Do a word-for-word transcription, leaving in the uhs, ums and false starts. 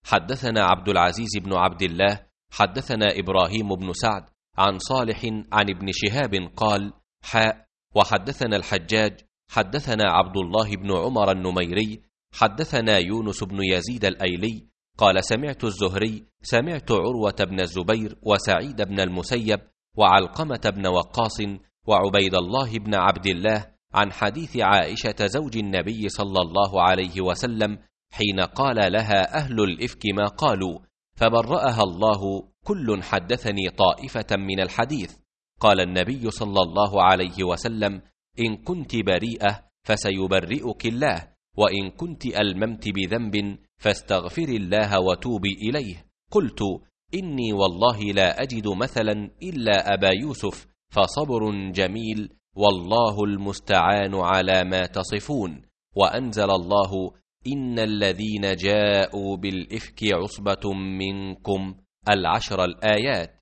حدثنا عبد العزيز بن عبد الله حدثنا إبراهيم بن سعد عن صالح عن ابن شهاب قال: حاء وحدثنا الحجاج حدثنا عبد الله بن عمر النميري حدثنا يونس بن يزيد الأيلي قال: سمعت الزهري سمعت عروة بن الزبير وسعيد بن المسيب وعلقمة بن وقاص وعبيد الله بن عبد الله عن حديث عائشة زوج النبي صلى الله عليه وسلم حين قال لها أهل الإفك ما قالوا فبرأها الله: كل حدثني طائفة من الحديث. قال النبي صلى الله عليه وسلم: إن كنت بريئة فسيبرئك الله، وإن كنت ألممت بذنب فاستغفر الله وتوبي إليه. قلت: إني والله لا أجد مثلا إلا أبا يوسف، فصبر جميل والله المستعان على ما تصفون. وأنزل الله: إن الذين جاءوا بالإفك عصبة منكم العشر الآيات.